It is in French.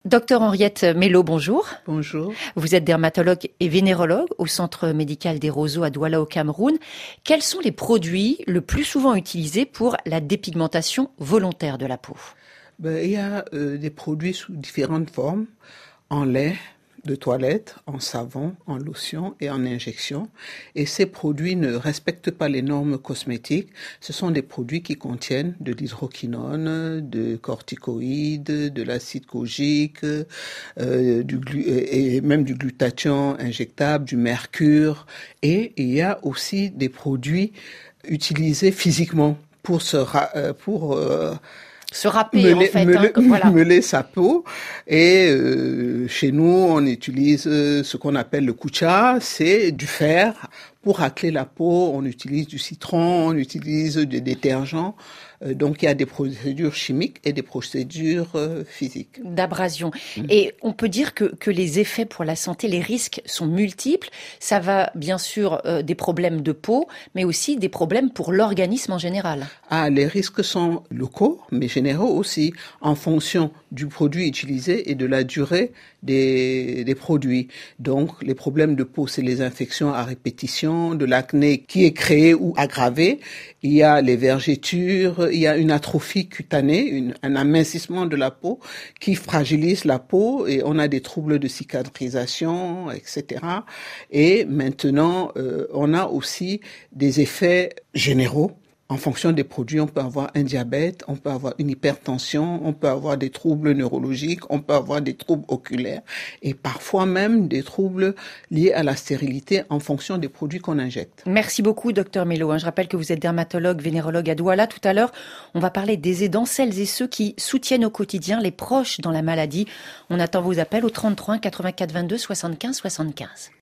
Docteur Henriette Mello, bonjour. Bonjour. Vous êtes dermatologue et vénérologue au centre médical des Roseaux à Douala au Cameroun. Quels sont les produits le plus souvent utilisés pour la dépigmentation volontaire de la peau? Il y a des produits sous différentes formes, en lait de toilette, en savon, en lotion et en injection. Et ces produits ne respectent pas les normes cosmétiques. Ce sont des produits qui contiennent de l'hydroquinone, de corticoïdes, de l'acide kojique, et même du glutathion injectable, du mercure. Et il y a aussi des produits utilisés physiquement pour se râper voilà. Meuler sa peau. Et chez nous, on utilise ce qu'on appelle le kucha, c'est du fer. Pour racler la peau, on utilise du citron, on utilise des détergents. Donc il y a des procédures chimiques et des procédures physiques. D'abrasion. Et on peut dire que les effets pour la santé, les risques sont multiples. Ça va bien sûr des problèmes de peau, mais aussi des problèmes pour l'organisme en général. Les risques sont locaux, mais généraux aussi, en fonction du produit utilisé et de la durée des produits. Donc les problèmes de peau, c'est les infections à répétition, de l'acné qui est créé ou aggravé. Il y a les vergetures, il y a une atrophie cutanée, un amincissement de la peau qui fragilise la peau et on a des troubles de cicatrisation, etc. Et maintenant, on a aussi des effets généraux. En fonction des produits, on peut avoir un diabète, on peut avoir une hypertension, on peut avoir des troubles neurologiques, on peut avoir des troubles oculaires et parfois même des troubles liés à la stérilité en fonction des produits qu'on injecte. Merci beaucoup, docteur Mello. Je rappelle que vous êtes dermatologue, vénérologue à Douala. Tout à l'heure, on va parler des aidants, celles et ceux qui soutiennent au quotidien les proches dans la maladie. On attend vos appels au 33 84 22 75 75.